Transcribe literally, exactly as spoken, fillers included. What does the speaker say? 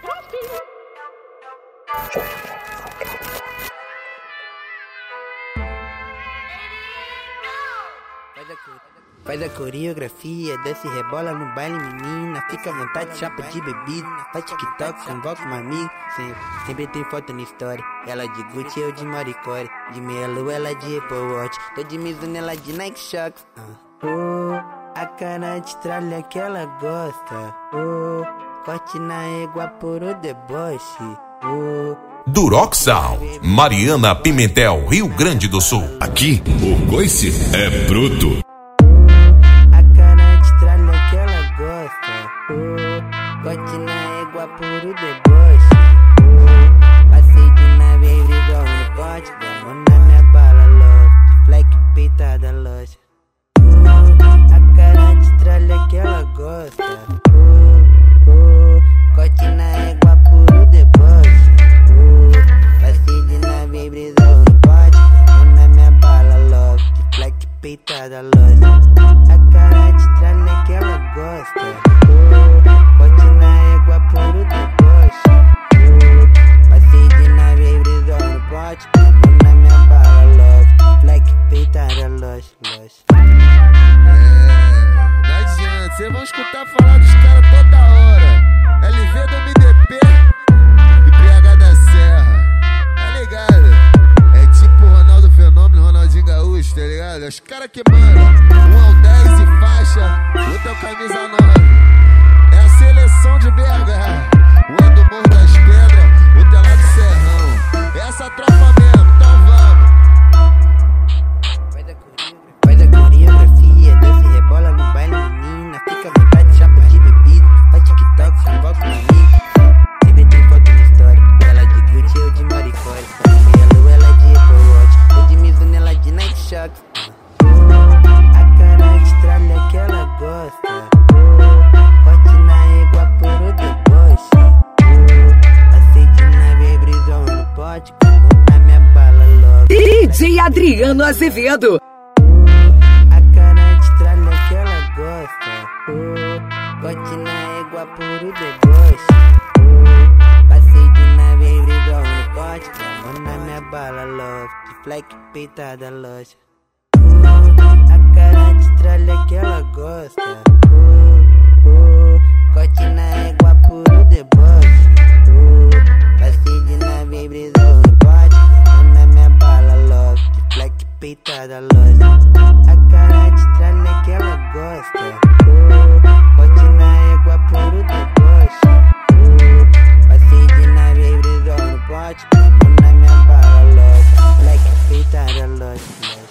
Faz a coreografia, desce e rebola no baile, menina. Fica à vontade, chapa de bebida. Faz TikTok, convoca um amigo. Sempre, sempre tem foto na história. Ela de Gucci, eu de Maricore. De meia lua, ela de Apple Watch. Tô de Mizuno, ela de Nike Shox. uh. Oh, a cara de tralha que ela gosta. Oh, corte na égua por o deboche. Oh, Duroc Sound, Mariana Pimentel, Rio Grande do Sul. Aqui, o coice é bruto. a cara de tralha que ela gosta. Oh, corte na égua por o deboche. Oh, passei de nave e brigou no pote. Vamos na minha bala, love. Fleck peitada, loja. Oh, a cara de tralha que ela gosta. Oh, oh, corte na égua por o deboche. Passei de nave e brisou no pote. Vamos na minha bala, love. De fleck peitada, loja. A cara de tralha que ela gosta. Oh, corte na égua por o deboche. Oh, passei de nave e brisou no pote. Vamos na minha bala, love. Fleck peitada, loja, loja. É, não adianta, cês vão escutar falar dos caras toda hora. L V do M D P e P H da Serra. Tá ligado? É tipo Ronaldo Fenômeno, Ronaldinho Gaúcho, tá ligado? Os caras que mandam. Um é o dez e faixa, outro é o camisa nove. É a seleção de B H. Um é do Morro das Pedras, outro é lá do Serrão. É essa tropa mesmo, então vamos. Faz a coreografia, desce e rebola no baile, menina. Fica à vontade, chapa de bebida. Faz TikTok, convoca um amigo. Sempre tem foto na história. Ela de Gucci, eu de Maricore. Meia lua, ela de Apple Watch. Eu de Mizuno, ela de Nike Shox. Oh, a cara de tralha que ela gosta. Oh, corte na égua por o deboche. Oh, passei de nave e brisou no pote. Vamos na minha bala, love. D J Adriano Azevedo. A cara de tralha que ela gosta. Oh, corte na égua por o deboche. Oh, passei de nave e brisou no pote. Vamos na minha bala, love. De fleck peitada, loja. Oh, a cara de tralha que ela gosta. Oh, oh, corte na égua por o deboche. Oh, passei de nave e brisou no pote. Vamos na minha bala, love. De fleck peitada, loja. A cara de tralha que ela gosta. Oh, corte na égua por o deboche. Oh, passei de nave e brisou no pote. Vamos na minha bala, love. Fleck peitada, loja.